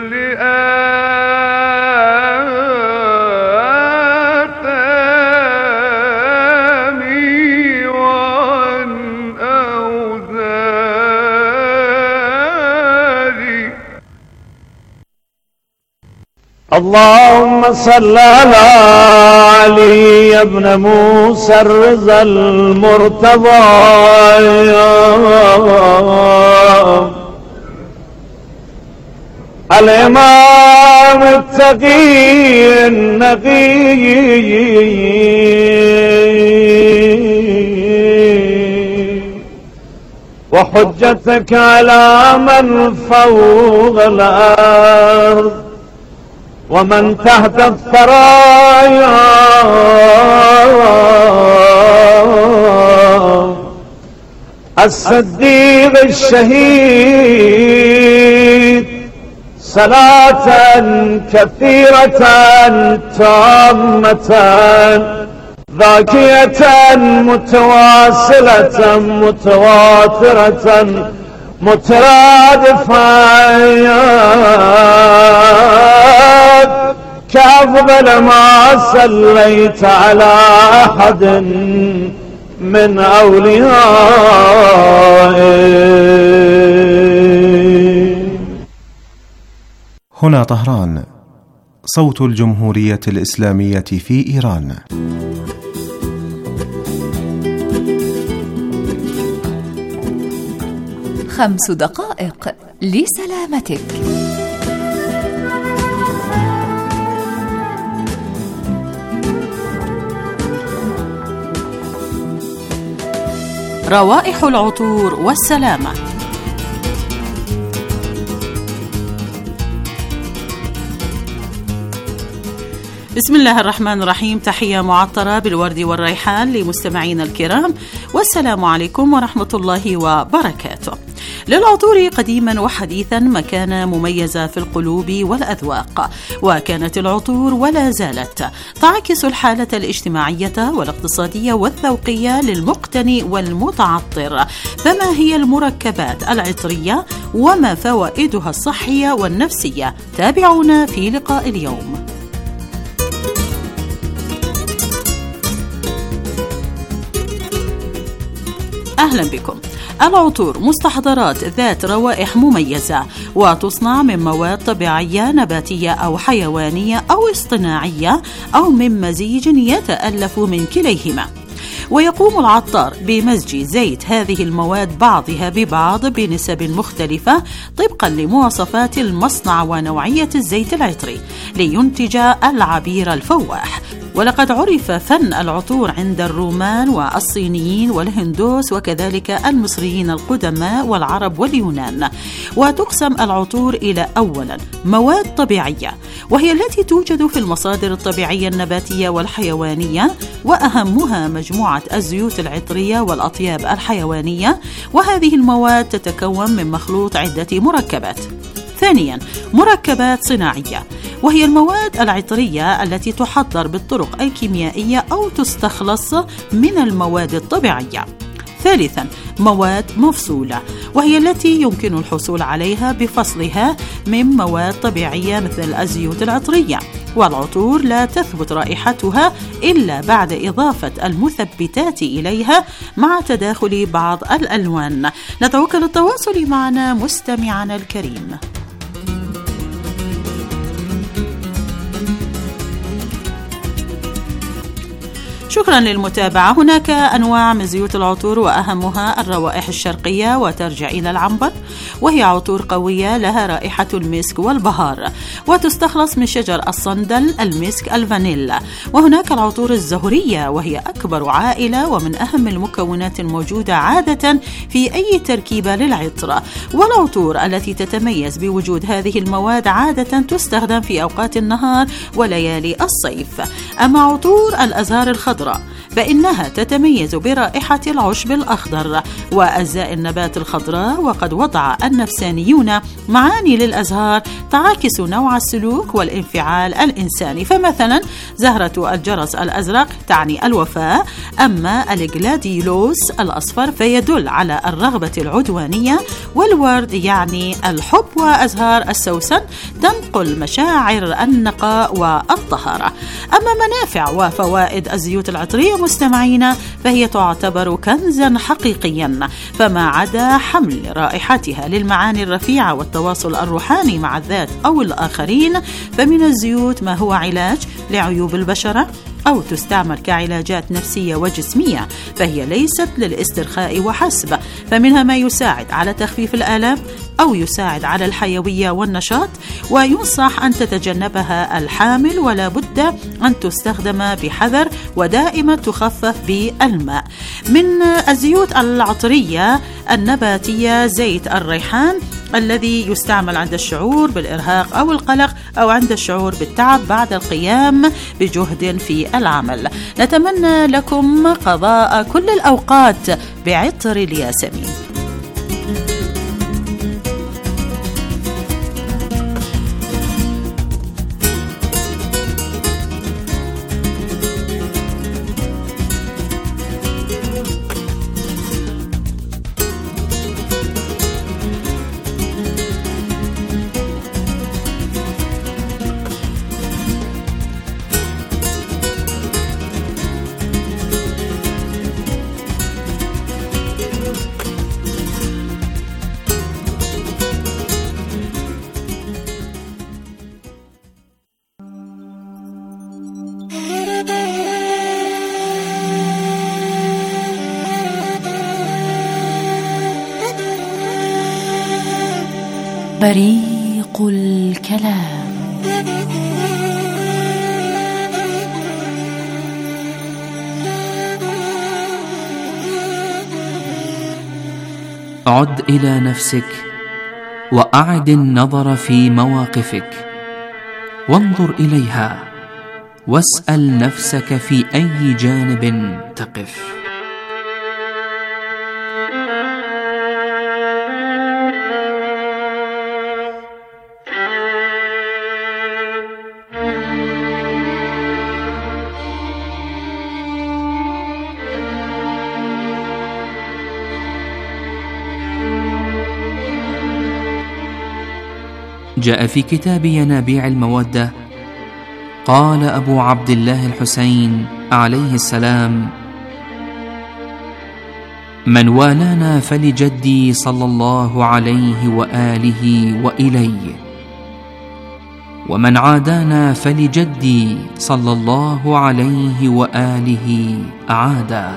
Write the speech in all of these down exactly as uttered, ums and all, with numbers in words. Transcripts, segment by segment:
آثامي وعن أوزاري. اللهم صل على علي بن موسى الرضا المرتضى الإمام التقي النقي وحجتك على من فوق الأرض ومن تحت الثرايا الصديق الشهيد صلاة كثيرة تامة ذاكية متواصلة متواترة مترادفة كأفضل ما صليت على أحد من أوليائه. هنا طهران، صوت الجمهورية الإسلامية في إيران. خمس دقائق لسلامتك. روائح العطور والسلامة. بسم الله الرحمن الرحيم. تحية معطرة بالورد والريحان لمستمعينا الكرام، والسلام عليكم ورحمة الله وبركاته. للعطور قديما وحديثا مكانة مميزة في القلوب والأذواق، وكانت العطور ولا زالت تعكس الحالة الاجتماعية والاقتصادية والذوقية للمقتني والمتعطر. فما هي المركبات العطرية وما فوائدها الصحية والنفسية؟ تابعونا في لقاء اليوم. أهلا بكم. العطور مستحضرات ذات روائح مميزة، وتصنع من مواد طبيعية نباتية أو حيوانية أو اصطناعية أو من مزيج يتألف من كليهما. ويقوم العطار بمزج زيت هذه المواد بعضها ببعض بنسب مختلفة طبقا لمواصفات المصنع ونوعية الزيت العطري لينتج العبير الفواح. ولقد عرف فن العطور عند الرومان والصينيين والهندوس وكذلك المصريين القدماء والعرب واليونان. وتقسم العطور إلى أولا مواد طبيعية، وهي التي توجد في المصادر الطبيعية النباتية والحيوانية، وأهمها مجموعة الزيوت العطرية والأطياب الحيوانية، وهذه المواد تتكون من مخلوط عدة مركبات. ثانيا مركبات صناعية، وهي المواد العطرية التي تحضر بالطرق الكيميائية أو تستخلص من المواد الطبيعية. ثالثا مواد مفصولة، وهي التي يمكن الحصول عليها بفصلها من مواد طبيعية مثل الزيوت العطرية. والعطور لا تثبت رائحتها إلا بعد إضافة المثبتات إليها مع تداخل بعض الألوان. ندعوك للتواصل معنا مستمعنا الكريم. شكرا للمتابعة. هناك أنواع من زيوت العطور، وأهمها الروائح الشرقية وترجع إلى العنبر، وهي عطور قوية لها رائحة المسك والبهار، وتستخلص من شجر الصندل، المسك، الفانيلا. وهناك العطور الزهرية، وهي أكبر عائلة ومن أهم المكونات الموجودة عادة في أي تركيبة للعطر. والعطور التي تتميز بوجود هذه المواد عادة تستخدم في أوقات النهار وليالي الصيف. أما عطور الأزهار الخضراء الخضراء، فإنها تتميز برائحة العشب الأخضر وأجزاء النبات الخضراء. وقد وضع النفسانيون معاني للأزهار تعاكس نوع السلوك والانفعال الإنساني، فمثلا زهرة الجرس الأزرق تعني الوفاء، أما الجلاديولوس الأصفر فيدل على الرغبة العدوانية، والورد يعني الحب، وأزهار السوسن تنقل مشاعر النقاء والطهارة. أما منافع وفوائد الزيوت العطرية مستمعين فهي تعتبر كنزا حقيقيا، فما عدا حمل رائحتها للمعاني الرفيعة والتواصل الروحاني مع الذات أو الآخرين، فمن الزيوت ما هو علاج لعيوب البشرة أو تستعمل كعلاجات نفسية وجسمية، فهي ليست للاسترخاء وحسب، فمنها ما يساعد على تخفيف الآلام أو يساعد على الحيوية والنشاط، وينصح أن تتجنبها الحامل، ولا بد أن تستخدم بحذر ودائما تخفف بالماء. من الزيوت العطرية النباتية زيت الريحان الذي يستعمل عند الشعور بالإرهاق أو القلق، أو عند الشعور بالتعب بعد القيام بجهد في العمل. نتمنى لكم قضاء كل الأوقات بعطر الياسمين. بريق الكلام. عد إلى نفسك وأعد النظر في مواقفك، وانظر إليها واسأل نفسك في أي جانب تقف. جاء في كتاب ينابيع المودة قال أبو عبد الله الحسين عليه السلام: من والانا فلجدي صلى الله عليه وآله وإليه، ومن عادانا فلجدي صلى الله عليه وآله أعادا.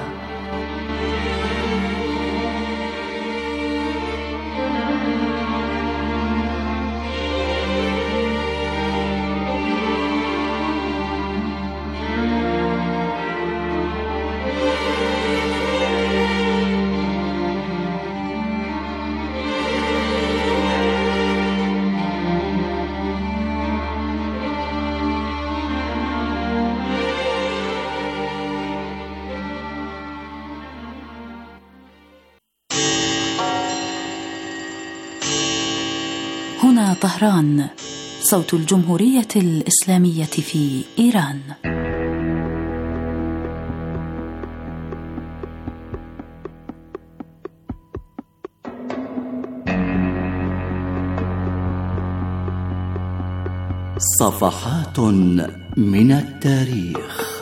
هنا طهران، صوت الجمهورية الإسلامية في إيران. صفحات من التاريخ.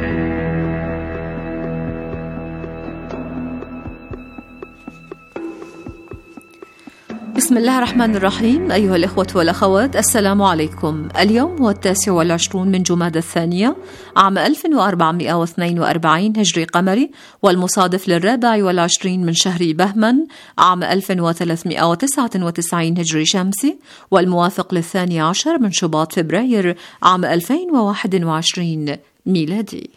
بسم الله الرحمن الرحيم. أيها الإخوة والأخوات، السلام عليكم. اليوم هو التاسع والعشرون من جمادى الثانية عام ألف وأربعمائة واثنين وأربعين هجري قمري، والمصادف للرابع والعشرين من شهر بهمن عام ألف وثلاثمائة وتسعة وتسعين هجري شمسي، والموافق للثاني عشر من شباط فبراير عام ألفين وواحد وعشرين ميلادي.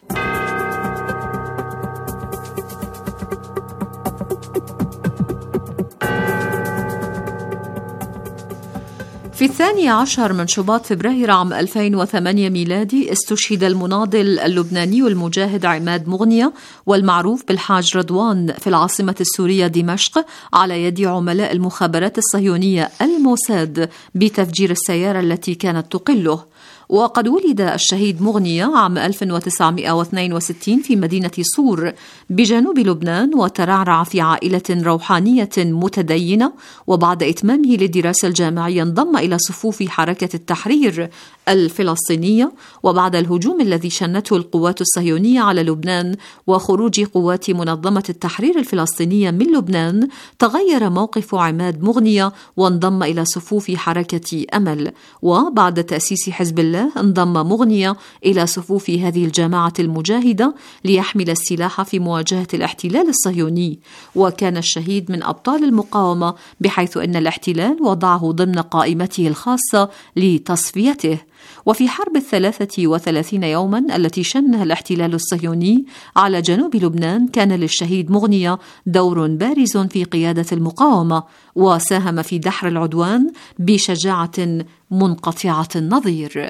في في الثاني عشر من شباط فبراير عام ألفين وثمانية ميلادي استشهد المناضل اللبناني المجاهد عماد مغنية والمعروف بالحاج رضوان في العاصمة السورية دمشق على يد عملاء المخابرات الصهيونية الموساد بتفجير السيارة التي كانت تقله. وقد ولد الشهيد مغنية عام ألف وتسعمائة واثنين وستين في مدينة صور بجنوب لبنان، وترعرع في عائلة روحانية متدينة، وبعد إتمامه للدراسة الجامعية انضم إلى صفوف حركة التحرير الفلسطينية. وبعد الهجوم الذي شنته القوات الصهيونية على لبنان وخروج قوات منظمة التحرير الفلسطينية من لبنان، تغير موقف عماد مغنية وانضم إلى صفوف حركة أمل. وبعد تأسيس حزب الله انضم مغنية إلى صفوف هذه الجماعة المجاهدة ليحمل السلاح في مواجهة الاحتلال الصهيوني. وكان الشهيد من أبطال المقاومة، بحيث أن الاحتلال وضعه ضمن قائمته الخاصة لتصفيته. وفي حرب الثلاثة وثلاثين يوما التي شنها الاحتلال الصهيوني على جنوب لبنان، كان للشهيد مغنية دور بارز في قيادة المقاومة، وساهم في دحر العدوان بشجاعة منقطعة النظير.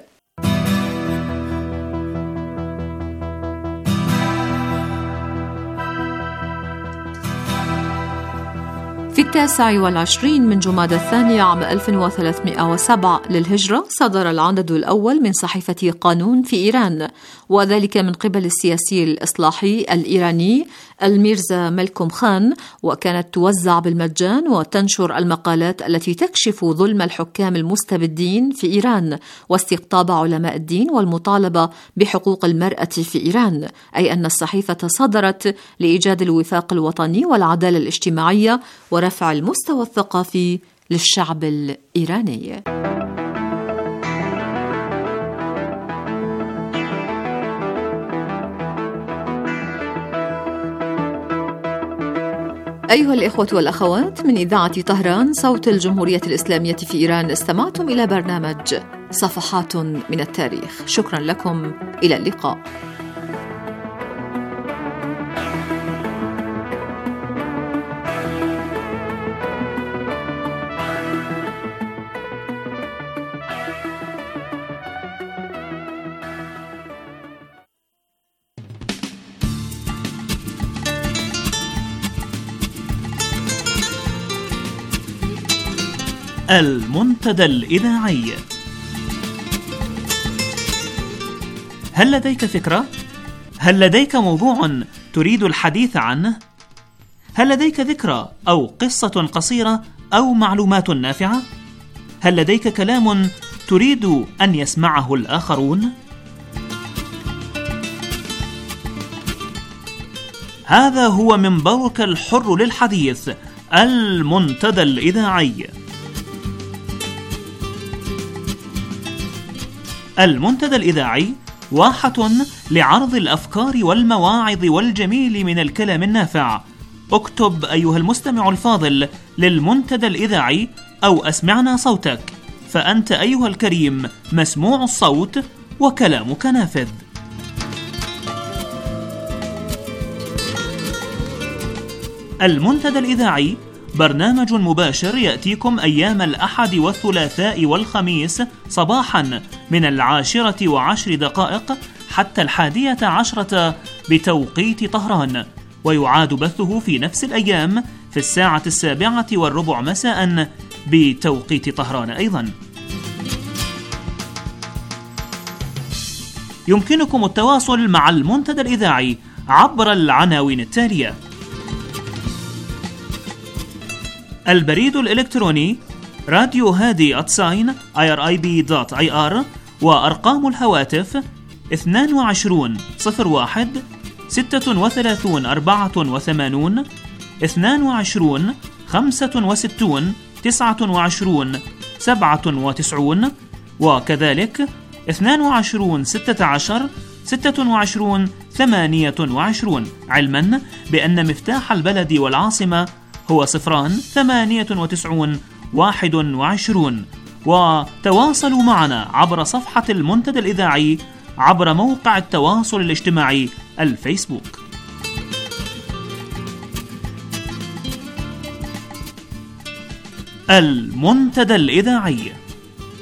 في التاسع والعشرين من جمادى الثاني عام ألف وثلاثمائة وسبعة للهجرة صدر العدد الأول من صحيفة قانون في إيران، وذلك من قبل السياسي الإصلاحي الإيراني الميرزا ملكم خان، وكانت توزع بالمجان وتنشر المقالات التي تكشف ظلم الحكام المستبدين في إيران واستقطاب علماء الدين والمطالبة بحقوق المرأة في إيران، أي أن الصحيفة صدرت لإيجاد الوفاق الوطني والعدالة الاجتماعية ورفع المستوى الثقافي للشعب الإيراني. أيها الإخوة والأخوات، من إذاعة طهران صوت الجمهورية الإسلامية في إيران، استمعتم إلى برنامج صفحات من التاريخ. شكرا لكم، إلى اللقاء. المنتدى الإذاعي. هل لديك فكرة؟ هل لديك موضوع تريد الحديث عنه؟ هل لديك ذكرى أو قصة قصيرة أو معلومات نافعة؟ هل لديك كلام تريد أن يسمعه الآخرون؟ هذا هو منبرك الحر للحديث، المنتدى الإذاعي. المنتدى الإذاعي واحة لعرض الأفكار والمواعظ والجميل من الكلام النافع. اكتب أيها المستمع الفاضل للمنتدى الإذاعي أو أسمعنا صوتك، فأنت أيها الكريم مسموع الصوت وكلامك نافذ. المنتدى الإذاعي برنامج مباشر يأتيكم أيام الأحد والثلاثاء والخميس صباحا من العاشرة وعشر دقائق حتى الحادية عشرة بتوقيت طهران، ويعاد بثه في نفس الأيام في الساعة السابعة والربع مساء بتوقيت طهران أيضا. يمكنكم التواصل مع المنتدى الإذاعي عبر العناوين التالية: البريد الإلكتروني راديو هادي أتساين آي آر آي بي دوت آي آر، وأرقام الهواتف اثنان وعشرون صفر واحد ستة وثلاثون أربعة وثمانون اثنان وعشرون خمسة وستون تسعة وعشرون سبعة وتسعون، وكذلك اثنان وعشرون ستة عشر ستة وعشرون ثمانية وعشرون، علما بأن مفتاح البلد والعاصمة هو صفران ثمانية وتسعون واحد وعشرون. وتواصلوا معنا عبر صفحة المنتدى الإذاعي عبر موقع التواصل الاجتماعي الفيسبوك. المنتدى الإذاعي.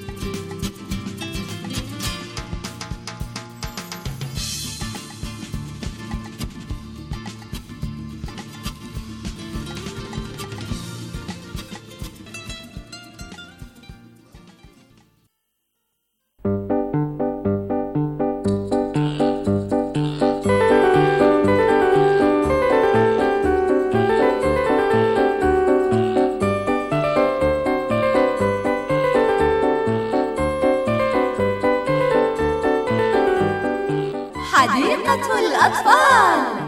حديقة الأطفال.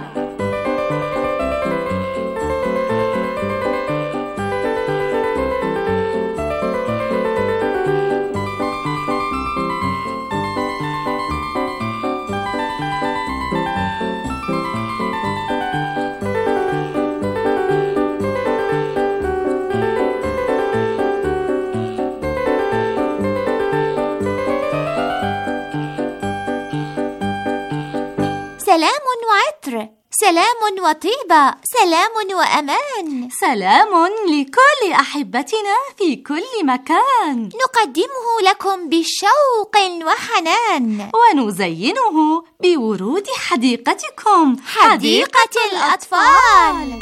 سلام وعطر، سلام وطيبة، سلام وأمان، سلام لكل أحبتنا في كل مكان، نقدمه لكم بشوق وحنان، ونزينه بورود حديقتكم، حديقة الأطفال.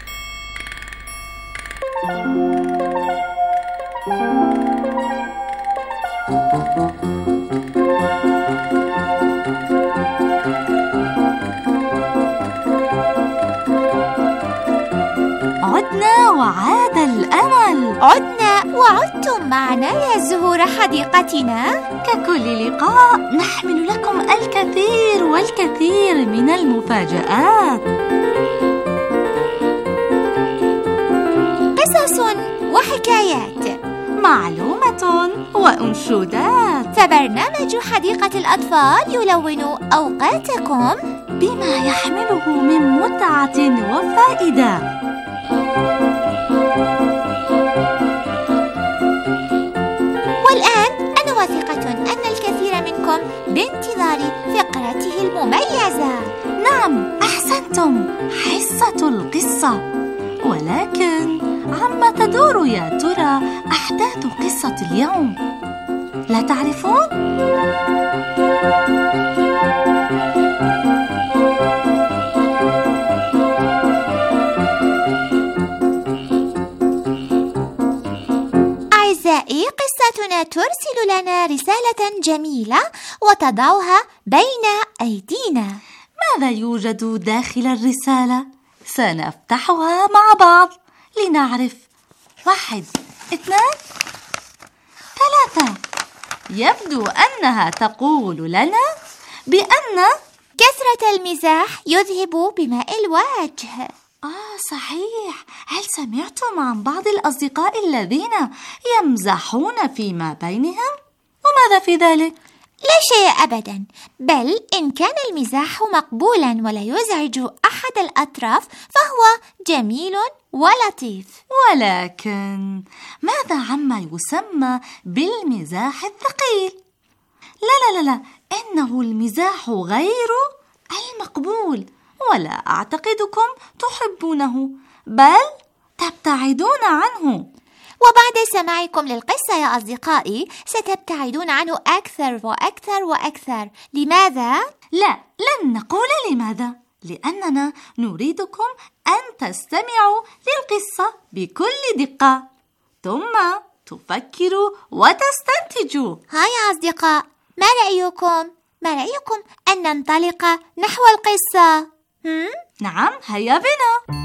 عدنا وعاد الأمل، عدنا وعدتم معنا يا زهور حديقتنا. ككل لقاء نحمل لكم الكثير والكثير من المفاجآت، قصص وحكايات، معلومة وأنشودات، فبرنامج حديقة الأطفال يلون أوقاتكم بما يحمله من متعة وفائدة. والآن أنا واثقة أن الكثير منكم بانتظار فقرته المميزة. نعم، أحسنتم، حصة القصة. ولكن عما تدور يا ترى أحداث قصة اليوم؟ لا تعرفون؟ أعزائي، قصتنا ترسل لنا رسالة جميلة وتضعها بين أيدينا. ماذا يوجد داخل الرسالة؟ سنفتحها مع بعض لنعرف. واحد، اثنان، ثلاثة. يبدو أنها تقول لنا بأن كثرة المزاح يذهب بماء الوجه. آه صحيح. هل سمعتم عن بعض الأصدقاء الذين يمزحون فيما بينهم؟ وماذا في ذلك؟ لا شيء أبدا، بل إن كان المزاح مقبولا ولا يزعج أحد الأطراف فهو جميل ولطيف. ولكن ماذا عما يسمى بالمزاح الثقيل؟ لا لا لا لا، إنه المزاح غير المقبول، ولا أعتقدكم تحبونه، بل تبتعدون عنه. وبعد سماعكم للقصة يا أصدقائي ستبتعدون عنه أكثر وأكثر وأكثر. لماذا؟ لا، لن نقول لماذا، لأننا نريدكم أن تستمعوا للقصة بكل دقة ثم تفكروا وتستنتجوا. ها يا أصدقاء، ما رأيكم؟ ما رأيكم أن ننطلق نحو القصة؟ هم؟ نعم، هيا بنا.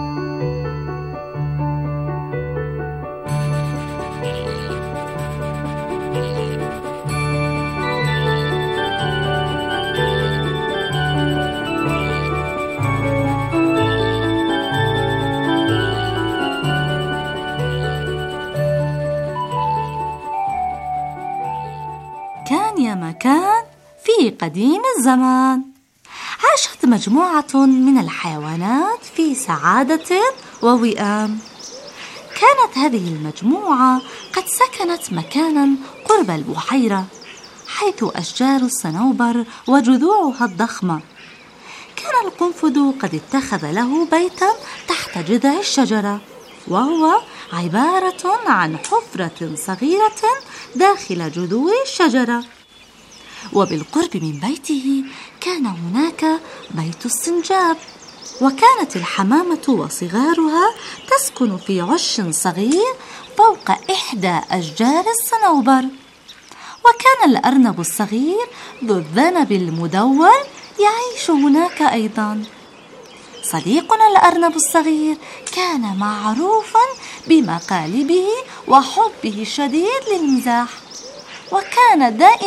كان يا مكان في قديم الزمان عاشت مجموعة من الحيوانات في سعادة ووئام. كانت هذه المجموعة قد سكنت مكانا قرب البحيرة، حيث أشجار الصنوبر وجذوعها الضخمة. كان القنفذ قد اتخذ له بيتا تحت جذع الشجرة، وهو عبارة عن حفرة صغيرة داخل جذوع الشجرة. وبالقرب من بيته كان هناك بيت السنجاب، وكانت الحمامة وصغارها تسكن في عش صغير فوق إحدى أشجار الصنوبر. وكان الأرنب الصغير ذو الذنب المدور يعيش هناك أيضا. صديقنا الأرنب الصغير كان معروفا بمقالبه وحبه الشديد للمزاح، وكان دائما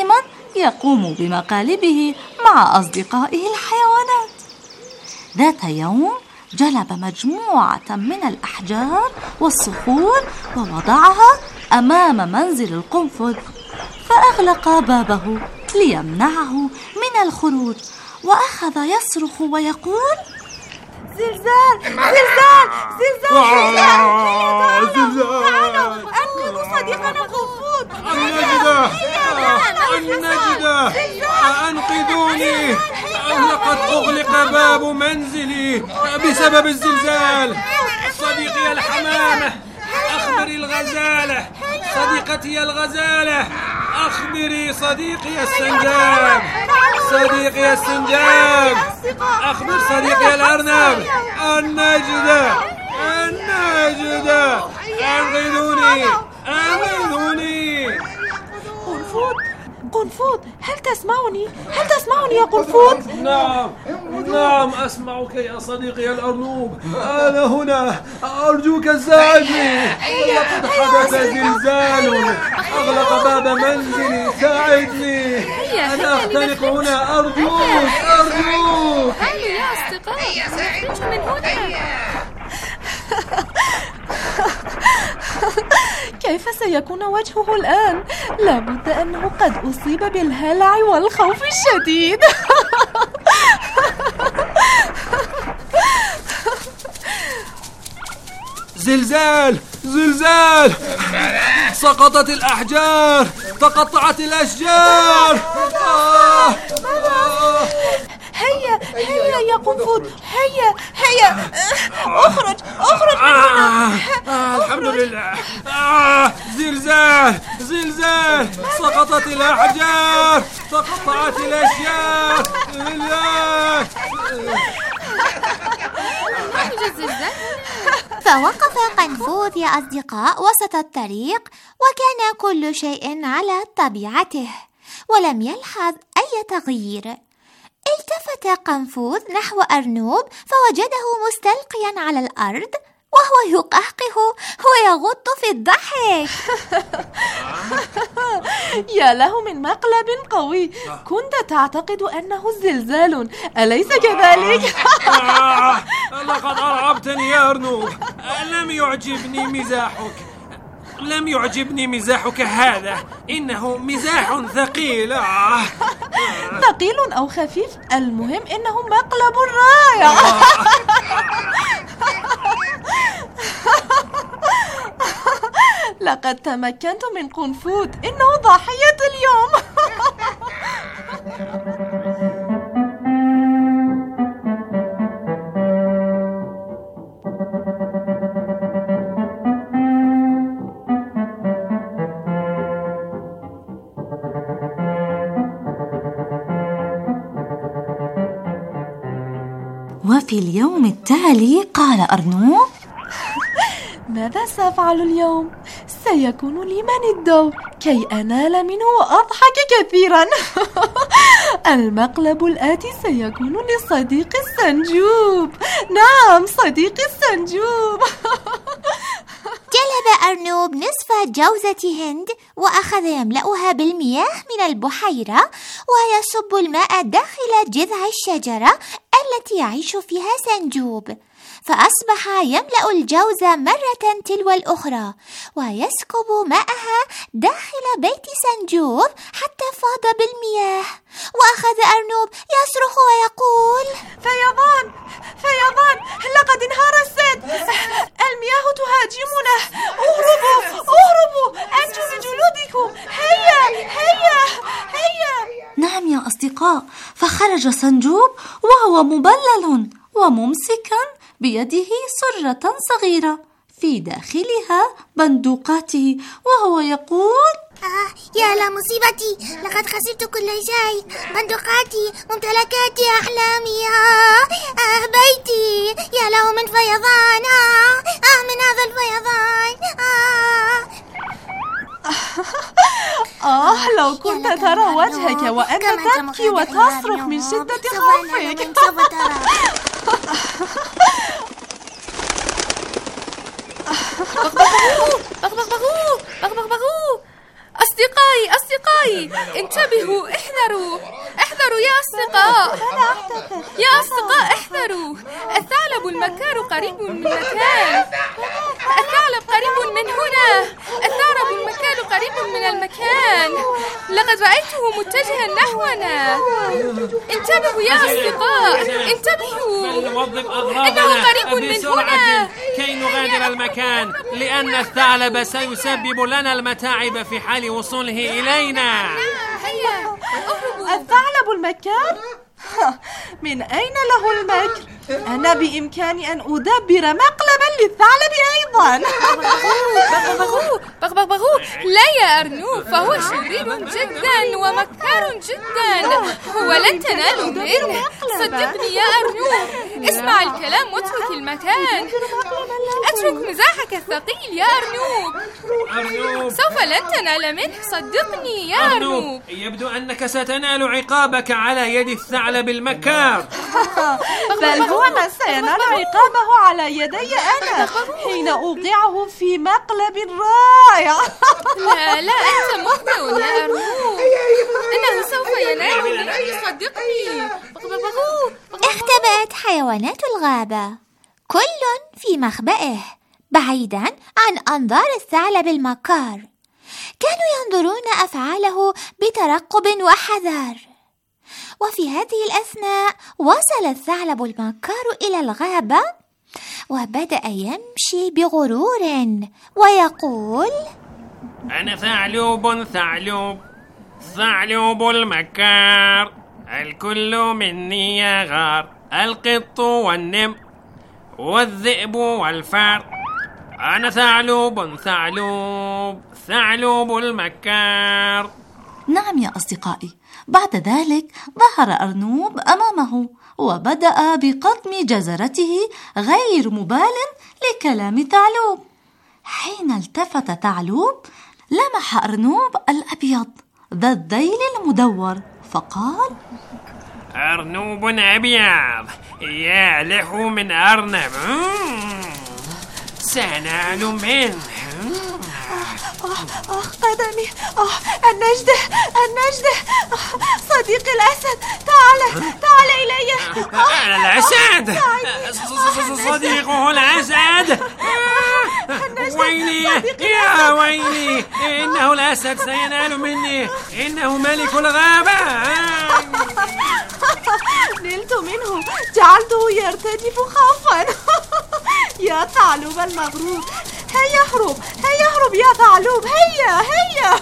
يقوم بمقالبه مع أصدقائه الحيوانات. ذات يوم جلب مجموعة من الأحجار والصخور ووضعها أمام منزل القنفذ، فأغلق بابه ليمنعه من الخروج، وأخذ يصرخ ويقول: زلزال زلزال زلزال زلزال، تعالوا أنقذوا صديقنا قنفذ. النجدة النجدة أنقذوني، لقد أغلق باب منزلي بسبب الزلزال. صديقي الحمامة، أخبري الغزالة. صديقتي الغزالة، أخبري صديقي السنجاب. صديقي السنجاب، أخبر صديقي الأرنب. النجدة النجدة أنقذوني أنقذوني. قنفذ قنفذ، هل تسمعني؟ هل تسمعني يا قنفذ؟ نعم نعم أسمعك يا صديقي الأرنوب، أنا هنا، أرجوك ساعدني. لقد حدث زلزال أغلق باب منزلي، ساعدني، أنا أختنق هنا، أرجوك أرجوك. هيا يا أصدقائي، نخرج من هنا. كيف سيكون وجهه الآن؟ لابد أنه قد أصيب بالهلع والخوف الشديد. زلزال زلزال، سقطت الأحجار، تقطعت الأشجار. آه آه. هيا هيا يا قنفذ، هيا هيا، اخرج اخرج من هنا. آه آه الحمد لله. آه زلزال زلزال، سقطت الأحجار، تقطعت الأشجار. فوقف قنفذ يا أصدقاء وسط الطريق، وكان كل شيء على طبيعته ولم يلحظ أي تغيير. التفت قنفذ نحو أرنوب فوجده مستلقيا على الأرض وهو يقهقه ويغط في الضحك. يا له من مقلب قوي، كنت تعتقد أنه زلزال، أليس كذلك؟ لقد أرعبتني يا أرنوب، لم يعجبني مزاحك، لم يعجبني مزاحك هذا، إنه مزاح ثقيل. ثقيل أو خفيف، المهم إنه مقلب رائع. لقد تمكنت من قنفذ، إنه ضحية اليوم. وفي اليوم التالي قال أرنوب: ماذا سأفعل اليوم؟ سيكون لي من الدور كي أنال منه وأضحك كثيرا. المقلب الآتي سيكون لصديقي السنجوب. نعم، صديقي السنجوب. جلب أرنوب نصف جوزة هند وأخذ يملأها بالمياه من البحيرة ويصب الماء داخل جذع الشجرة التي يعيش فيها سنجوب، فأصبح يملأ الجوز مرة تلو الأخرى ويسكب ماءها داخل بيت سنجوب حتى فاض بالمياه. وأخذ أرنوب يصرخ ويقول: فيضان فيضان، لقد انهار السد، المياه تهاجمنا، اهربوا اهربوا، أنجوا بجلودكم، هيا هيا هيا. نعم يا أصدقاء، فخرج سنجوب وهو مبلل وممسكا بيده سرة صغيرة في داخلها بندقاته، وهو يقول: آه يا لمصيبتي، لقد خسرت كل شيء، بندقاتي، ممتلكاتي، أحلامي، آه, آه بيتي، يا له من فيضان، آه, آه من هذا الفيضان. آه آه لو كنت ترى وجهك وأنت تبكي وتصرخ من شدة خوفك. أصدقائي أصدقائي انتبهوا، احذروا احذروا يا أصدقاء، يا أصدقاء احذروا، الثعلب المكار قريب من مكان، الثعلب قريب من هنا، الثعلب المكار قريب من المكان، لقد رأيته متجها نحونا، انتبهوا يا أصدقاء انتبهوا، إنه قريب من هنا كي نغادر المكان، لأن الثعلب سيسبب لنا المتاعب في حال وصوله إلينا. هيا الثعلب المكار؟ من أين له المكر؟ أنا بإمكاني أن أدبر مقلبا للثعلب أيضا. بغبغوه بغبغوه لا يا أرنوب، فهو شرير جدا ومكار جدا، ولن تنالوا منه، صدقني يا أرنوب، اسمع الكلام واترك المكان، اترك مزاحك الثقيل يا أرنوب، أرنوب سوف لن تنال منه، صدقني يا أرنوب. أرنوب يبدو أنك ستنال عقابك على يد الثعلب المكار. بل هو من سينال عقابه على يدي أنا حين أوقعه في مقلب رائع. لا لا أنت مخطئ يا أرنوب، إنه سوف ينال مني، صدقني. اختبأت حيوانات الغابة كل في مخبئه بعيدا عن أنظار الثعلب المكار، كانوا ينظرون أفعاله بترقب وحذر. وفي هذه الأثناء وصل الثعلب المكار إلى الغابة وبدأ يمشي بغرور ويقول: أنا ثعلب ثعلب ثعلب المكار، الكل مني يغار، القط والنمر والذئب والفار، أنا ثعلب ثعلب ثعلب المكار. نعم يا أصدقائي، بعد ذلك ظهر أرنوب أمامه وبدأ بقطم جزرته غير مبال لكلام ثعلب. حين التفت ثعلب لمح أرنوب الأبيض ذا الذيل المدور فقال: أرنوب أبيض يالح من أرنب، سأنال منه. آه قدمي، آه النجدة النجدة، صديقي الأسد، تعال تعال إلي. آه الأسد، صديقه الأسد، ويلي يا ويلي، إنه الأسد سينال مني، إنه ملك الغابة. نلت منه، جعلته يرتجف خوفا. يا ثعلب المغرور، هيا اهرب هيا اهرب يا ثعلب، هيا هيا.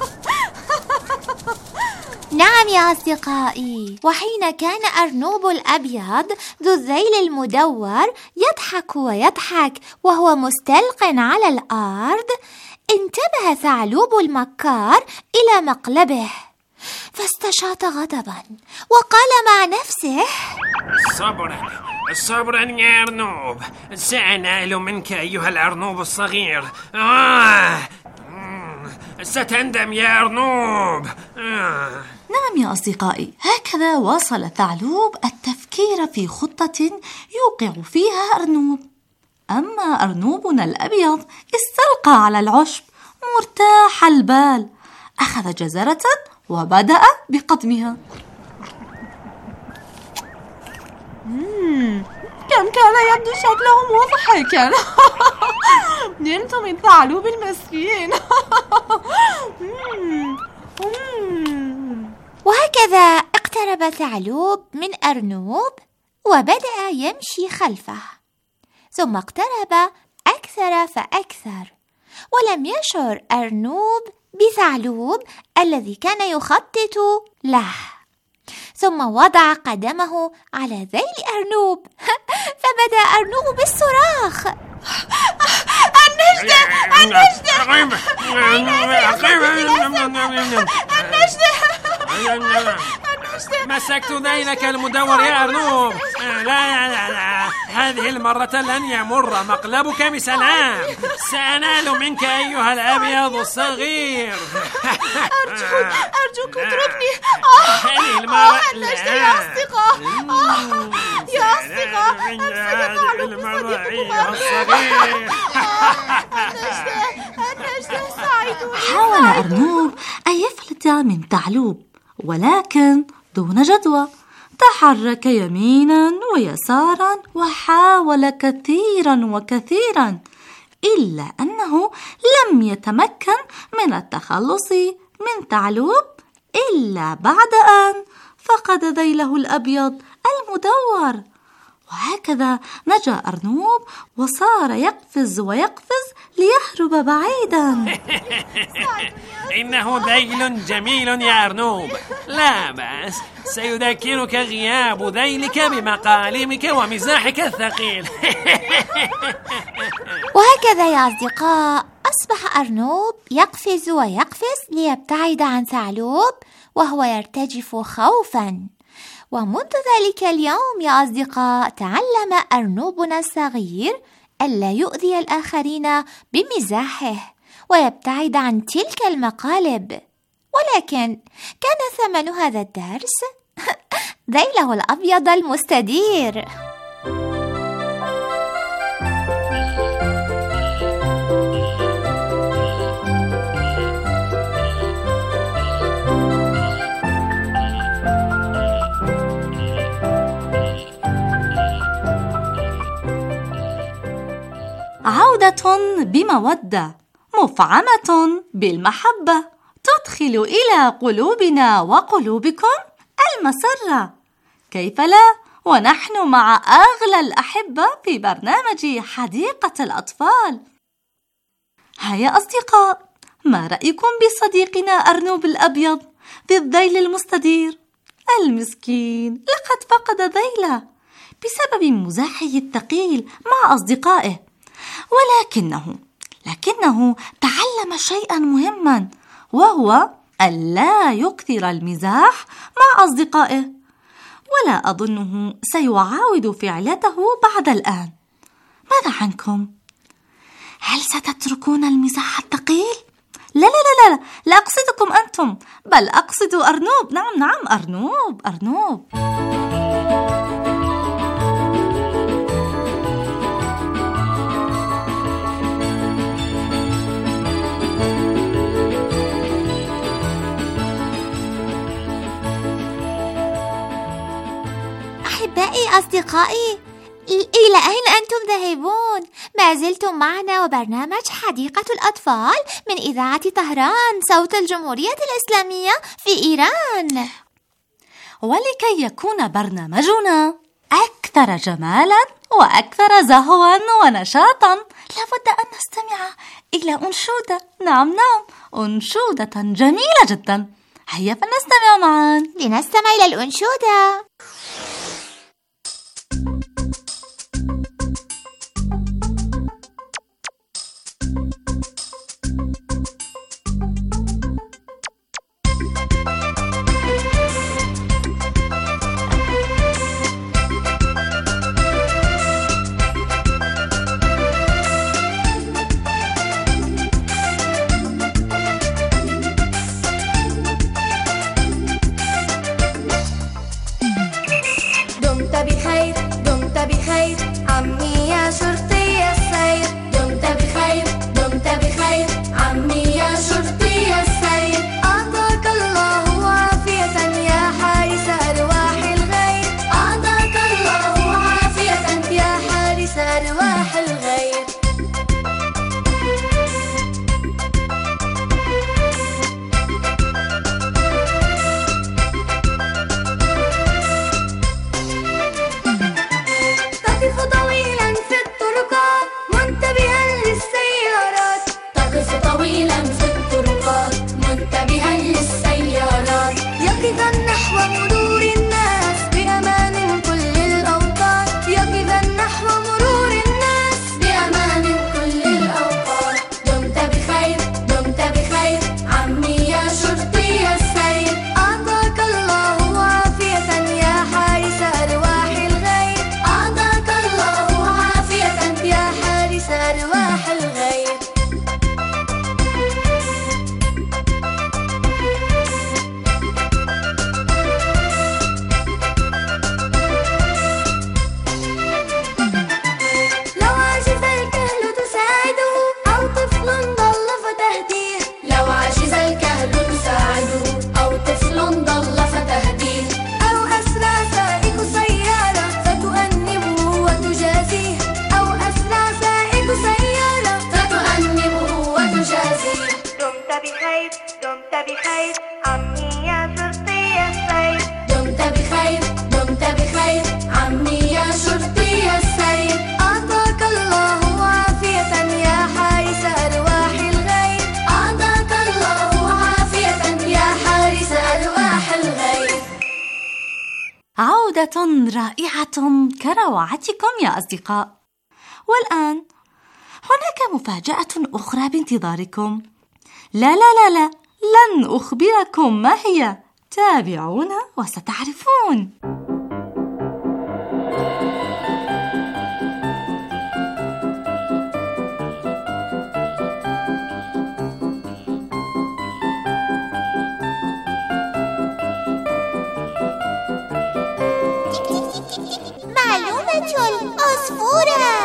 نعم يا أصدقائي، وحين كان أرنوب الأبيض ذو الذيل المدور يضحك ويضحك وهو مستلق على الأرض، انتبه ثعلب المكار إلى مقلبه فاستشاط غضبا وقال مع نفسه: صبرا صبرا يا أرنوب، سأنال منك أيها الأرنوب الصغير. آه. ستندم يا أرنوب. آه. نعم يا أصدقائي، هكذا واصل ثعلب التفكير في خطة يوقع فيها أرنوب. أما أرنوبنا الأبيض استلقى على العشب مرتاح البال، أخذ جزرة وبدأ بقطمها. مم. كم كان يبدو شكله مضحكا. نلت من ثعلب المسكين. وهكذا اقترب ثعلب من أرنوب وبدأ يمشي خلفه، ثم اقترب أكثر فأكثر، ولم يشعر أرنوب بثعلب الذي كان يخطط له، ثم وضع قدمه على ذيل أرنوب فبدأ أرنوب بالصراخ: النجدة النجدة النجدة. مسكت ذيلك المدور يا أرنوب. لا لا لا لا، هذه المرة لن يمر مقلبك بسلام، سأنال منك أيها الأبيض الصغير. أرجوك أرجوك اتركني. هذه المرة النجدة يا أصدقاء، يا أصدقاء، أمسك المرة أيها الصغير. النجدة النجدة، ساعدوني حاول أرنوب أن يفلت من ثعلوب، ولكن دون جدوى. تحرك يمينا ويسارا وحاول كثيرا وكثيرا، إلا أنه لم يتمكن من التخلص من ثعلوب إلا بعد أن فقد ذيله الأبيض المدور. وهكذا نجا أرنوب وصار يقفز ويقفز ليهرب بعيدا. إنه ذيل جميل يا أرنوب، لا بأس، سيذكرك غياب ذيلك بمقالمك ومزاحك الثقيل. وهكذا يا أصدقاء أصبح أرنوب يقفز ويقفز ليبتعد عن ثعلوب وهو يرتجف خوفا. ومنذ ذلك اليوم يا أصدقاء تعلم أرنوبنا الصغير ألا يؤذي الآخرين بمزاحه ويبتعد عن تلك المقالب. ولكن كان ثمن هذا الدرس ذيله الأبيض المستدير. عودة بمودة مفعمة بالمحبة تدخل إلى قلوبنا وقلوبكم المسرة. كيف لا ونحن مع أغلى الأحبة في برنامج حديقة الأطفال. هيا أصدقاء، ما رأيكم بصديقنا أرنوب الأبيض ذي الذيل المستدير المسكين؟ لقد فقد ذيله بسبب مزاحه الثقيل مع أصدقائه، ولكنه لكنه تعلم شيئا مهما، وهو ألا يكثر المزاح مع أصدقائه. ولا أظنه سيعاود فعلته بعد الآن. ماذا عنكم؟ هل ستتركون المزاح الثقيل؟ لا لا لا لا لا أقصدكم أنتم، بل أقصد أرنوب. نعم نعم أرنوب أرنوب أحبائي أصدقائي، إلى أين أنتم ذاهبون؟ ما زلتم معنا وبرنامج حديقة الأطفال من إذاعة طهران صوت الجمهورية الإسلامية في إيران. ولكي يكون برنامجنا أكثر جمالا وأكثر زهوا ونشاطا لابد أن نستمع إلى أنشودة. نعم نعم أنشودة جميلة جدا. هيا فلنستمع معا. لنستمع إلى الأنشودة. جودة رائعة كروعتكم يا أصدقاء. والآن هناك مفاجأة أخرى بانتظاركم. لا لا لا لا لن أخبركم ما هي، تابعونا وستعرفون. معلومة العصفورة.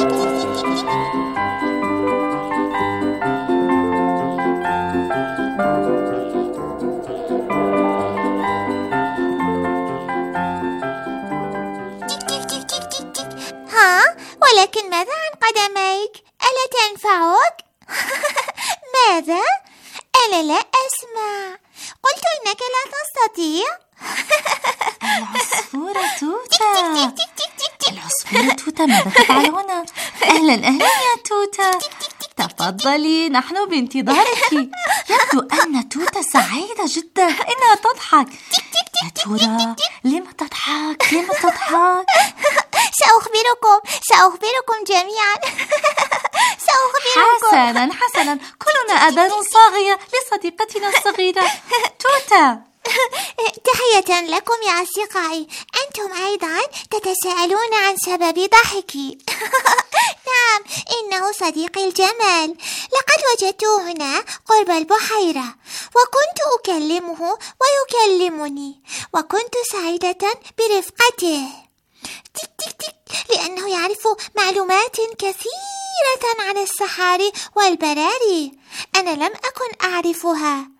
ها؟ ولكن ماذا عن قدميك؟ ألا تنفعك؟ ماذا؟ أنا لا أسمع. قلت إنك لا تستطيع. العصفورة توتة. العصفورة توتة، ماذا تفعلون؟ أهلا أهلا يا توتة، تفضلي، نحن بانتظارك. يبدو أن توتة سعيدة جدا، إنها تضحك. يا ترى لم تضحك؟ لم تضحك؟ سأخبركم سأخبركم جميعا. سأخبركم. حسنا حسنا، كلنا آذان صاغية لصديقتنا الصغيرة توتة. تحية لكم يا أصدقائي، أنتم أيضا تتساءلون عن سبب ضحكي. نعم، إنه صديقي الجمال. لقد وجدته هنا قرب البحيرة، وكنت أكلمه ويكلمني، وكنت سعيدة برفقته. تك تك تك، لأنه يعرف معلومات كثيرة عن الصحاري والبراري أنا لم أكن أعرفها.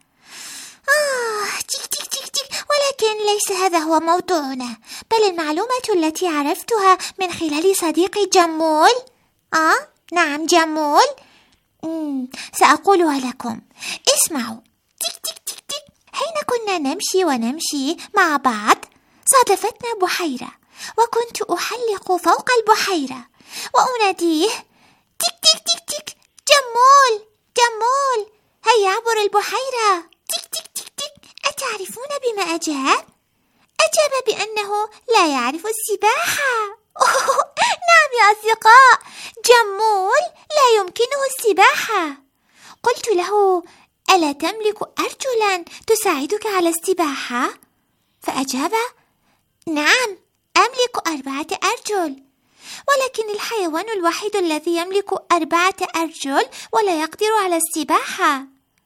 آه، تيك تيك تيك تيك، ولكن ليس هذا هو موضوعنا، بل المعلومة التي عرفتها من خلال صديقي جمول. آه، نعم جمول. مم. سأقولها لكم، اسمعوا. تيك تيك تيك تيك، حين كنا نمشي ونمشي مع بعض صادفتنا بحيرة، وكنت أحلق فوق البحيرة وأناديه: تيك تيك تيك تيك، جمول جمول، هيا عبر البحيرة. تيك تيك تيك تيك، أتعرفون بما أجاب؟ أجاب بأنه لا يعرف السباحة. نعم يا أصدقاء، جمول لا يمكنه السباحة. قلت له: ألا تملك أرجلا تساعدك على السباحة؟ فأجاب: نعم، أملك أربعة أرجل، ولكن الحيوان الوحيد الذي يملك أربعة أرجل ولا يقدر على السباحة.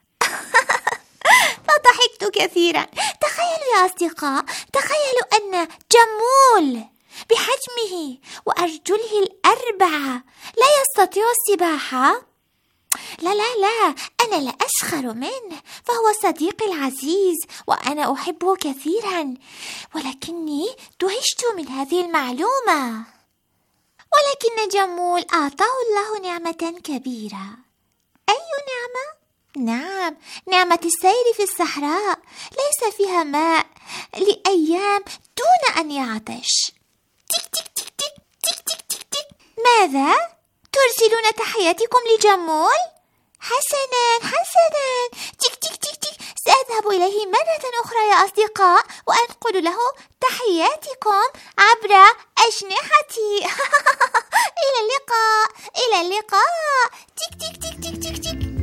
فضحكت كثيرا. تخيلوا يا أصدقاء، تخيلوا أن جمول بحجمه وأرجله الأربعة لا يستطيع السباحة. لا لا لا، أنا لا أسخر منه، فهو صديقي العزيز وأنا أحبه كثيرا، ولكني دهشت من هذه المعلومة. ولكن جمول أعطاه الله نعمة كبيرة. أي نعمة؟ نعم، نعمة السير في الصحراء، ليس فيها ماء لأيام دون أن يعطش. تك تك تك تك تك تك تك تك. ماذا؟ ترسلون تحياتكم لجمول؟ حسنا حسنا، تك تك تك تك، سأذهب إليه مرة أخرى يا أصدقاء وأنقل له تحياتكم عبر أجنحتي. إلى اللقاء إلى اللقاء. تك تك تك تك تك تك.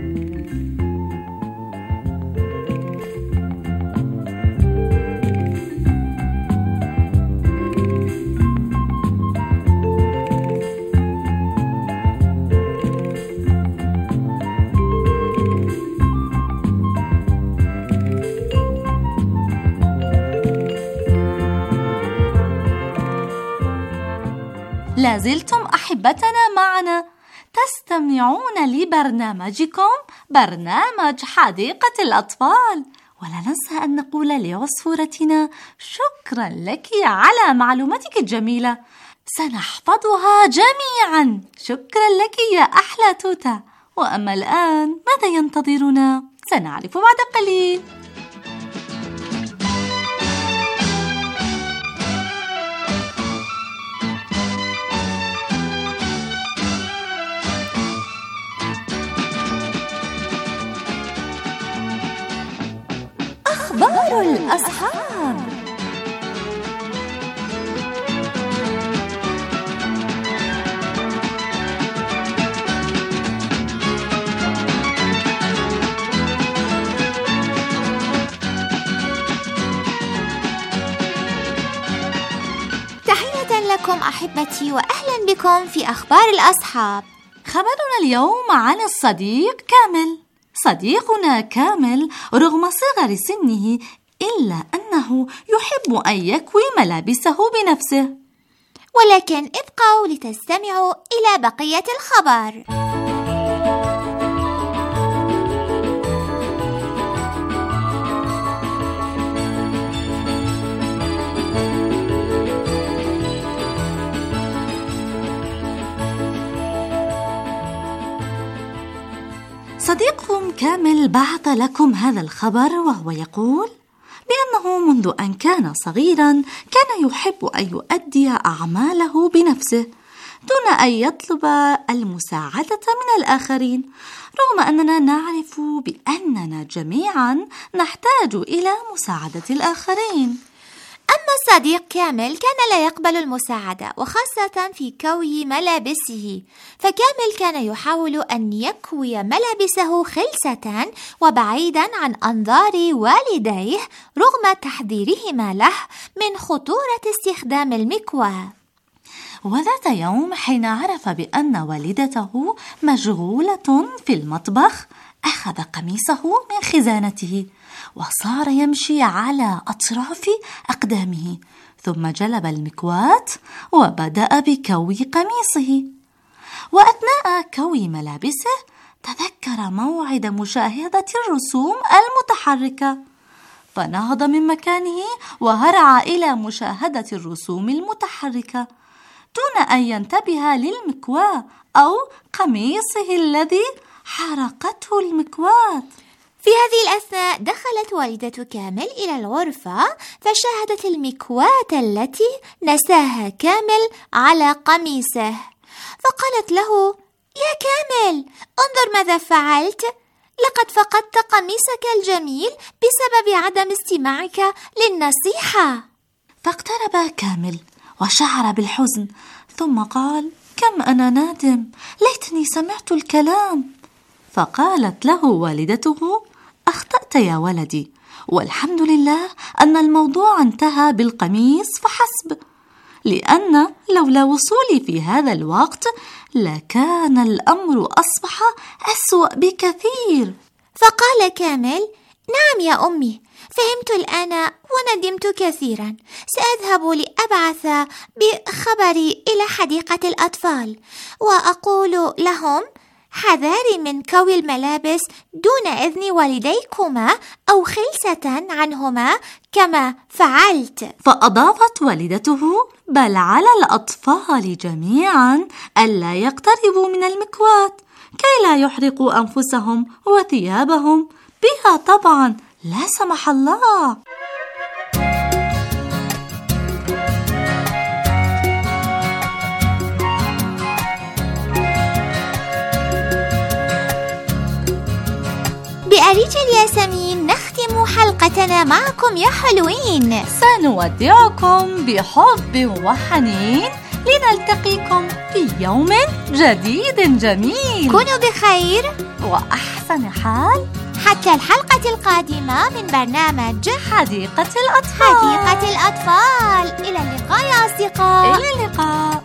لازلتم أحبتنا معنا، تستمعون لبرنامجكم برنامج حديقة الأطفال، ولا ننسى أن نقول لعصفورتنا شكرا لك على معلوماتك الجميلة، سنحفظها جميعا. شكرا لك يا أحلى توتة. وأما الآن ماذا ينتظرنا؟ سنعرف بعد قليل. أخبار الأصحاب. مساكم أحبتي وأهلا بكم في أخبار الأصحاب. خبرنا اليوم عن الصديق كامل. صديقنا كامل رغم صغر سنه إلا أنه يحب أن يكوي ملابسه بنفسه. ولكن ابقوا لتستمعوا إلى بقية الخبر. صديقكم كامل بعث لكم هذا الخبر وهو يقول بأنه منذ أن كان صغيرا كان يحب أن يؤدي أعماله بنفسه دون أن يطلب المساعدة من الآخرين، رغم أننا نعرف بأننا جميعا نحتاج إلى مساعدة الآخرين. أما الصديق كامل كان لا يقبل المساعدة، وخاصة في كوي ملابسه، فكامل كان يحاول أن يكوي ملابسه خلسة وبعيدا عن أنظار والديه رغم تحذيرهما له من خطورة استخدام المكواة. وذات يوم حين عرف بأن والدته مشغولة في المطبخ أخذ قميصه من خزانته وصار يمشي على أطراف أقدامه، ثم جلب المكواة وبدأ بكوي قميصه. وأثناء كوي ملابسه تذكر موعد مشاهدة الرسوم المتحركة، فنهض من مكانه وهرع إلى مشاهدة الرسوم المتحركة دون أن ينتبه للمكواة أو قميصه الذي حرقته المكواة. في هذه الأثناء دخلت والدة كامل إلى الغرفة فشاهدت المكواة التي نساها كامل على قميصه، فقالت له: يا كامل، انظر ماذا فعلت، لقد فقدت قميصك الجميل بسبب عدم استماعك للنصيحة. فاقترب كامل وشعر بالحزن، ثم قال: كم أنا نادم، ليتني سمعت الكلام. فقالت له والدته: أخطأت يا ولدي، والحمد لله أن الموضوع انتهى بالقميص فحسب، لأن لولا وصولي في هذا الوقت لكان الأمر أصبح أسوأ بكثير. فقال كامل: نعم يا أمي، فهمت الآن وندمت كثيرا، سأذهب لأبعث بخبري إلى حديقة الأطفال وأقول لهم: حذاري من كوي الملابس دون إذن والديكما أو خلسة عنهما كما فعلت. فأضافت والدته: بل على الأطفال جميعا ألا يقتربوا من المكواة كي لا يحرقوا أنفسهم وثيابهم بها طبعا، لا سمح الله. بأريج الياسمين نختم حلقتنا معكم يا حلوين. سنودعكم بحب وحنين لنلتقيكم في يوم جديد جميل. كونوا بخير وأحسن حال حتى الحلقة القادمة من برنامج حديقة الأطفال. حديقة الأطفال. إلى اللقاء يا أصدقاء. إلى اللقاء.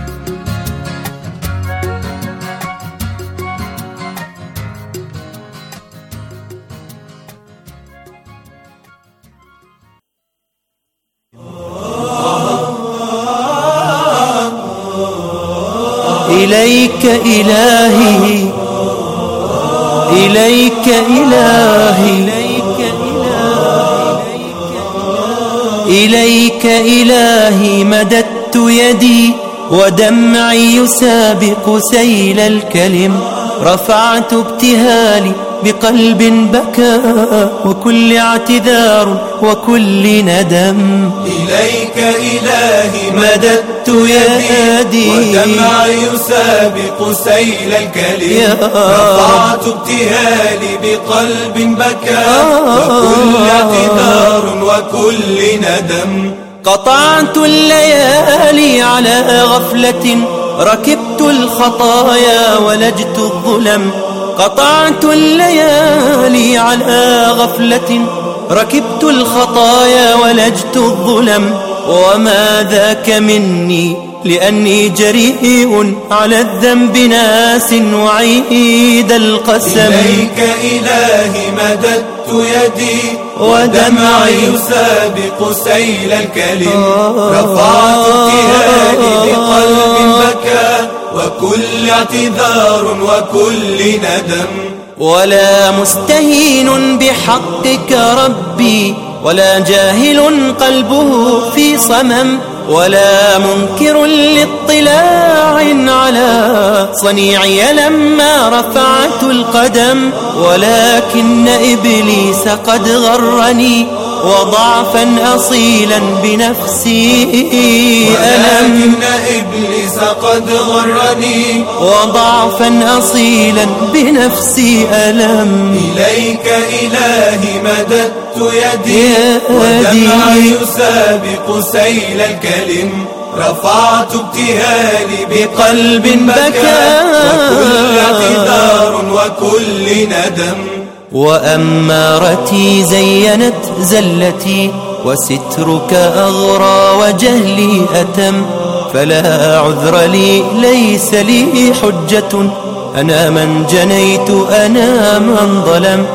إليك إلهي، إليك إلهي، إليك إلهي مددت يدي ودمعي يسابق سيل الكلم، رفعت ابتهالي بقلب بكى وكل اعتذار وكل ندم. إليك إلهي مددت يدي ودمعي يسابق سيل الكلم، رفعت ابتهالي بقلب بكى وكل اعتذار وكل ندم. قطعت الليالي على غفلة، ركبت الخطايا ولجت الظلم، قطعت الليالي على غفلة، ركبت الخطايا ولجت الظلم، وما ذاك مني لأني جريء على الذنب ناس وعيد القسم. إليك إلهي مددت يدي ودمعي يسابق سيل الكلم. رفعت ابتهالي بقلب بكى وكل اعتذار وكل ندم. ولا مستهين بحقك ربي ولا جاهل قلبه في صمم ولا منكر لاطلاع على صنيعي لما رفعت القدم. ولكن إبليس قد غرني وضعفا أصيلا بنفسي ألم. ولكن إبليس قد غرني وضعفا أصيلا بنفسي ألم. إليك إلهي مددت يدي ودمعي يسابق سيل الكلم. رفعت ابتهالي بقلب بكى وكل اعتذار وكل ندم. وأمارتي زينت زلتي وسترك أغرى وجهلي أتم. فلا عذر لي ليس لي حجة أنا من جنيت أنا من ظلم.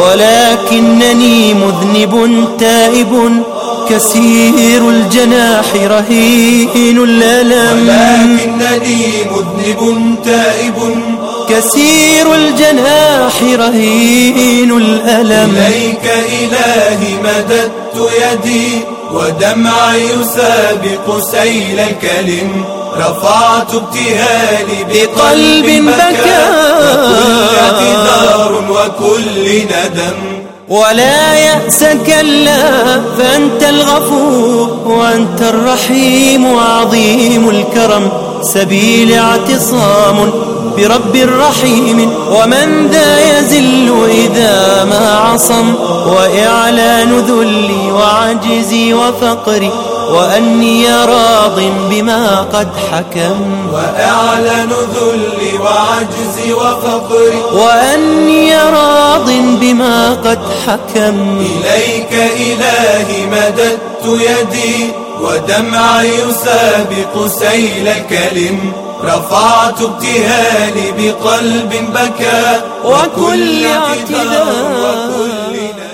ولكنني مذنب تائب كثير الجناح رهين الألم. ولكنني مذنب تائب كثير الجناح رهين الألم. إليك إلهي مددت يدي ودمعي يسابق سيل الكلم. رفعت ابتهالي بقلب بكى وكل اعتذار وكل ندم. ولا يأس كلا فأنت الغفور وأنت الرحيم عظيم الكرم. سبيل اعتصام برب رحيم ومن ذا يزل إذا ما عصم. وإعلان ذلي وعجزي وفقري وأني راض بما قد حكم. وأعلن ذلي وعجزي وفقري وأني راض بما قد حكم. إليك إلهي مددت يدي ودمعي يسابق سيل الكلم. رفعت ابتهالي بقلب بكى وكل اعتذار وكل ندم.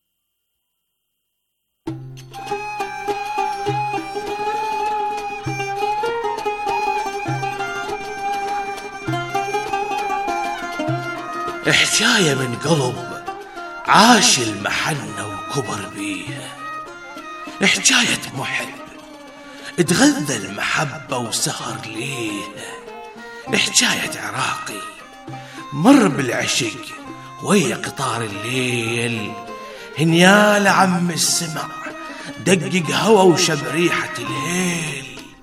حكاية من قلب عاش المحنة وكبر بيها. حكاية محب اتغذى المحبة وسهر ليها. حكاية عراقي مر بالعشق ويا قطار الليل. هنيال عم السمع دقق هوا وشب ريحة الهيل.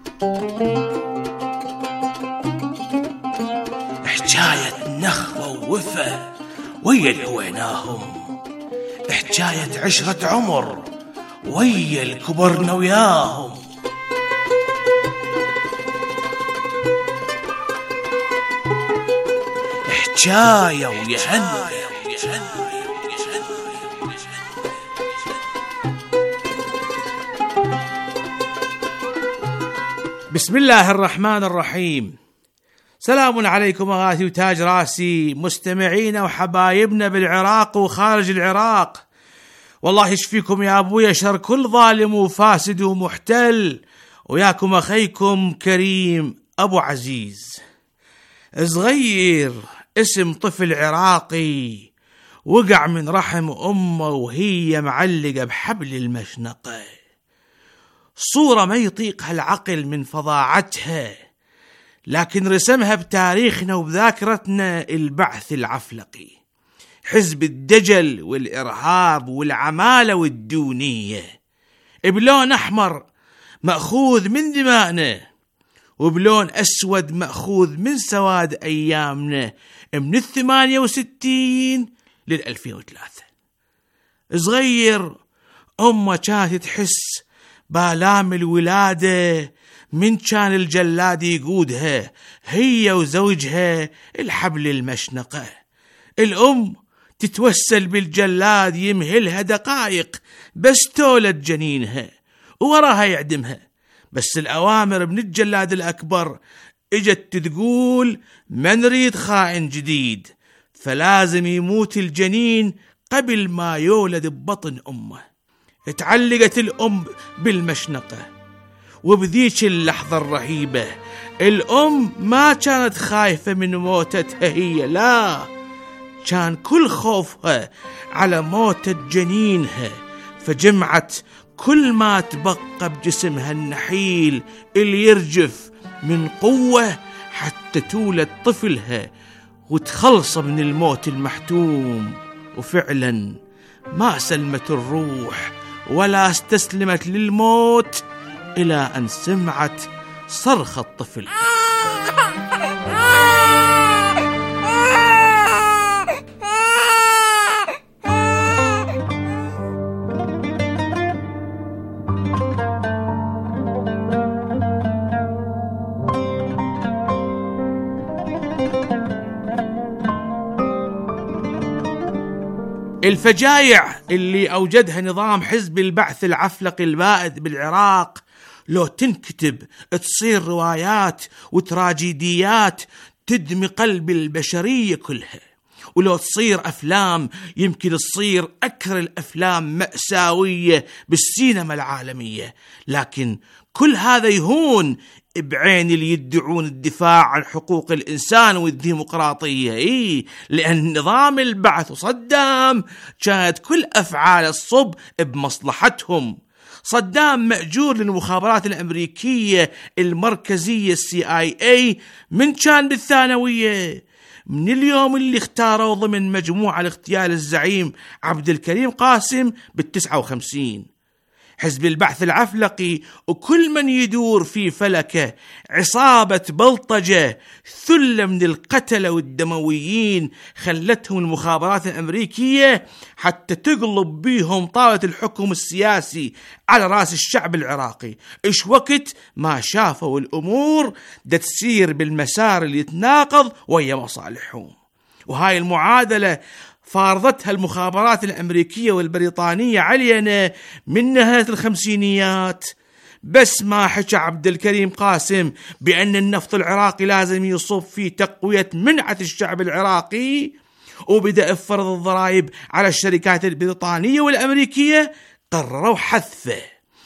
حكاية نخوة ووفا ويا الهويناهم. حكاية عشرة عمر ويا الكبرنا وياهم. حكاية ويهنى. بسم الله الرحمن الرحيم. سلام عليكم أغاثي وتاج راسي مستمعين وحبايبنا بالعراق وخارج العراق. والله يشفيكم يا أبويا شر كل ظالم وفاسد ومحتل. وياكم أخيكم كريم أبو عزيز. صغير اسم طفل عراقي وقع من رحم أمه وهي معلقة بحبل المشنقة. صورة ما يطيقها العقل من فظاعتها، لكن رسمها بتاريخنا وبذاكرتنا البعث العفلقي، حزب الدجل والإرهاب والعمالة والدونية، بلون أحمر مأخوذ من دمائنا، وبلون أسود مأخوذ من سواد أيامنا من الثمانية وستين للألفين وثلاثة. صغير أمه كانت تحس بالام الولادة من كان الجلاد يقودها هي وزوجها الحبل المشنقة. الأم تتوسل بالجلاد يمهلها دقائق بس تولد جنينها، ووراها يعدمها. بس الأوامر من الجلاد الأكبر اجت تقول ما نريد خائن جديد، فلازم يموت الجنين قبل ما يولد ببطن أمه. اتعلقت الأم بالمشنقة، وبذيك اللحظة الرهيبة الأم ما كانت خايفة من موتتها هي، لا، كان كل خوفها على موتة جنينها، فجمعت كل ما تبقى بجسمها النحيل اللي يرجف من قوة حتى تولد طفلها وتخلص من الموت المحتوم. وفعلا ما سلمت الروح ولا استسلمت للموت إلى أن سمعت صرخ الطفل. الفجايع اللي أوجدها نظام حزب البعث العفلقي البائد بالعراق لو تنكتب تصير روايات وتراجيديات تدمي قلب البشرية كلها، ولو تصير أفلام يمكن تصير أكثر الأفلام مأساوية بالسينما العالمية. لكن كل هذا يهون بعين اللي يدعون الدفاع عن حقوق الإنسان والديمقراطية. إيه، لأن نظام البعث وصدام كانت كل أفعال الصب بمصلحتهم. صدام مأجور للمخابرات الأمريكية المركزية السي آي اي من كان بالثانوية، من اليوم اللي اختاروا ضمن مجموعة لاغتيال الزعيم عبد الكريم قاسم بالتسعة وخمسين. حزب البعث العفلقي وكل من يدور في فلكه عصابة بلطجة ثلة من القتلة والدمويين خلتهم المخابرات الأمريكية حتى تقلب بيهم طاولة الحكم السياسي على رأس الشعب العراقي. إيش وقت ما شافوا الأمور دا تسير بالمسار اللي يتناقض ويا مصالحهم. وهاي المعادلة فارضتها المخابرات الأمريكية والبريطانية علينا من نهاية الخمسينيات. بس ما حكى عبد الكريم قاسم بأن النفط العراقي لازم يصب في تقوية منعة الشعب العراقي، وبدأ فرض الضرائب على الشركات البريطانية والأمريكية، قرروا حذفه.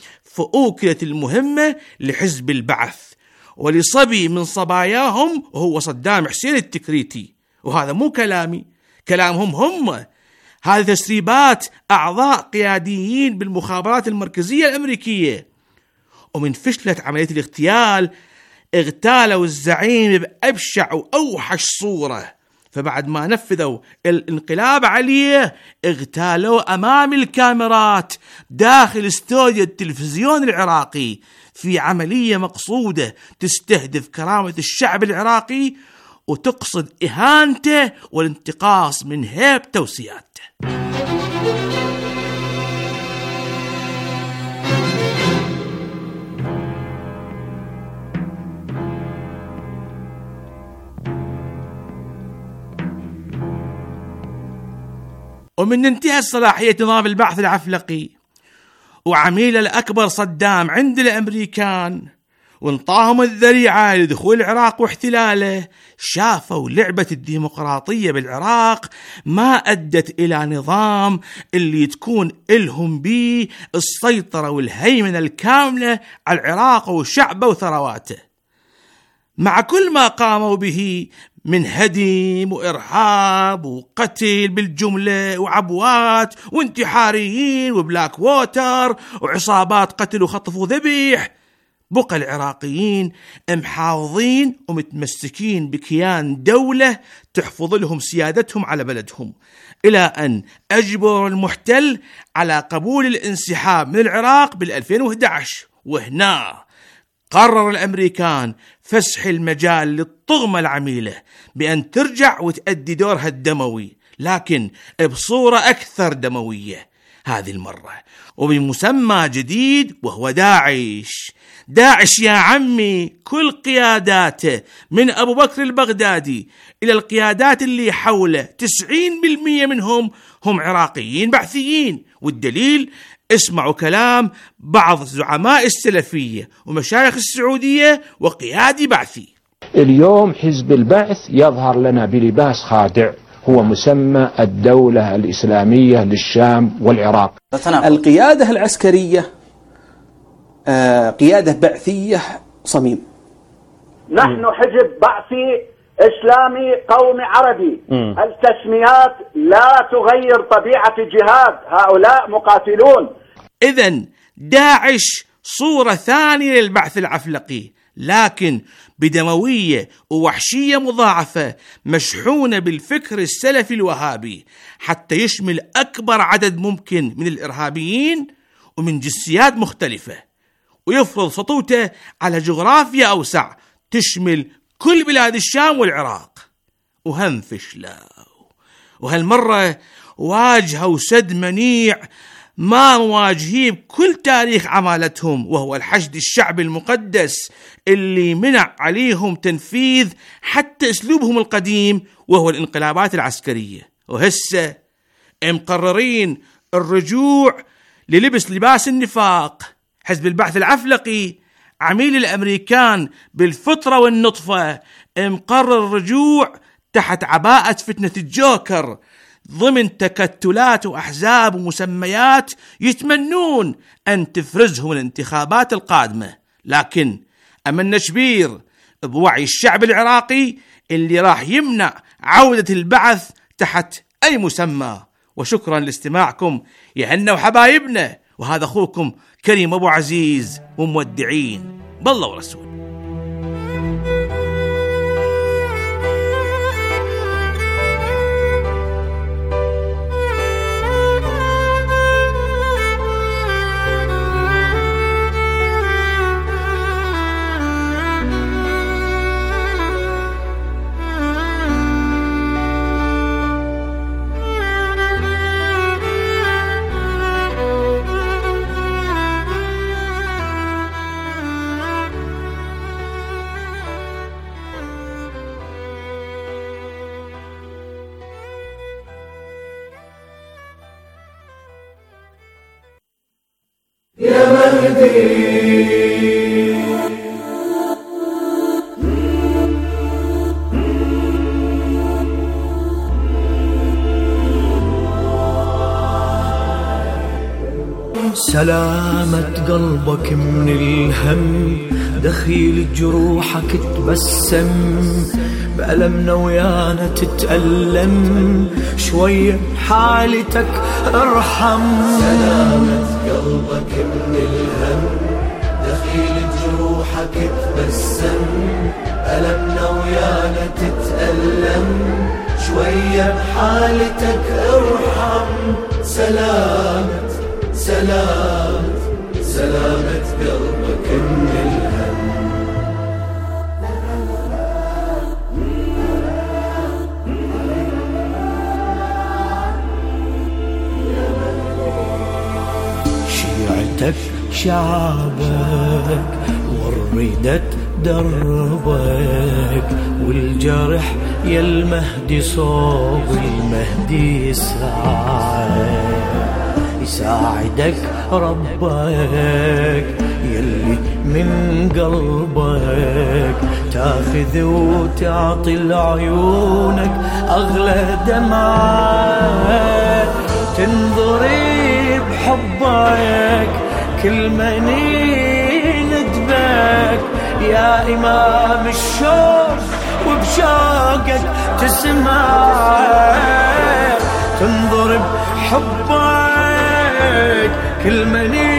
فأوكلت المهمة لحزب البعث ولصبي من صباياهم وهو صدام حسين التكريتي. وهذا مو كلامي، كلامهم هم. هذه تسريبات أعضاء قياديين بالمخابرات المركزية الأمريكية. ومن فشلت عملية الاغتيال اغتالوا الزعيم بأبشع وأوحش صورة، فبعد ما نفذوا الانقلاب عليه اغتالوا أمام الكاميرات داخل استوديو التلفزيون العراقي في عملية مقصودة تستهدف كرامة الشعب العراقي وتقصد إهانته والانتقاص من هيبته وسيادته. ومن انتهى صلاحية نظام البعث العفلقي وعميله الأكبر صدام عند الأمريكان وانطاهم الذريعة لدخول العراق واحتلاله، شافوا لعبة الديمقراطية بالعراق ما أدت إلى نظام اللي تكون إلهم بيه السيطرة والهيمنة الكاملة على العراق وشعبه وثرواته، مع كل ما قاموا به من هدم وإرهاب وقتل بالجملة وعبوات وانتحاريين وبلاك ووتر وعصابات قتل وخطف وذبيح. بقى العراقيين محافظين ومتمسكين بكيان دولة تحفظ لهم سيادتهم على بلدهم، إلى أن أجبروا المحتل على قبول الانسحاب من العراق بالألفين وإحدى عشر. وهنا قرر الأمريكان فسح المجال للطغمة العميلة بأن ترجع وتأدي دورها الدموي، لكن بصورة أكثر دموية هذه المرة وبمسمى جديد وهو داعش. داعش يا عمي كل قياداته من أبو بكر البغدادي إلى القيادات اللي حوله تسعين بالمئة منهم هم عراقيين بعثيين، والدليل اسمعوا كلام بعض زعماء السلفية ومشايخ السعودية وقيادي بعثي. اليوم حزب البعث يظهر لنا بلباس خادع، هو مسمى الدولة الإسلامية للشام والعراق. القيادة العسكرية قيادة بعثية صميم. نحن حزب بعثي إسلامي قومي عربي. م. التسميات لا تغير طبيعة الجهاد، هؤلاء مقاتلون. إذن داعش صورة ثانية للبعث العفلقي، لكن بدموية ووحشية مضاعفة، مشحونة بالفكر السلفي الوهابي حتى يشمل أكبر عدد ممكن من الإرهابيين ومن جنسيات مختلفة، ويفرض سطوته على جغرافيا أوسع تشمل كل بلاد الشام والعراق. وهم فشلوا، وهالمرة واجهوا سد منيع ما مواجهيه بكل تاريخ عمالتهم، وهو الحشد الشعبي المقدس اللي منع عليهم تنفيذ حتى أسلوبهم القديم وهو الانقلابات العسكرية. وهسه مقررين الرجوع للبس لباس النفاق. حزب البعث العفلقي عميل الأمريكان بالفطرة والنطفة مقرر الرجوع تحت عباءة فتنة الجوكر ضمن تكتلات وأحزاب ومسميات يتمنون أن تفرزهم الانتخابات القادمة، لكن أملنا شبير بوعي الشعب العراقي اللي راح يمنع عودة البعث تحت أي مسمى. وشكرا لاستماعكم يا هنا وحبايبنا، وهذا أخوكم كريم أبو عزيز، ومودعين بالله ورسول. يا مهدي سلامة قلبك من الهم، دخيل جروحك تبسم، بألمنا ويانا تتألم، شوية حالتك ارحم. سلامة قلبك من الهم، دخيل جروحك تبسم، ألمنا ويانا تتألم، شوية بحالتك ارحم. سلامة سلامة سلامة قلبك من الهم. شيعتك شعبك والردة دربك، والجرح يا المهدي صوب المهدي يسعى، يساعدك ربك يلي من قلبك، تاخذ وتعطي لعيونك أغلى دمعة، تنظري بحبك كل من يندبك، يا إمام الشوق وبشوقك تسمع، تنظر بحبك كل من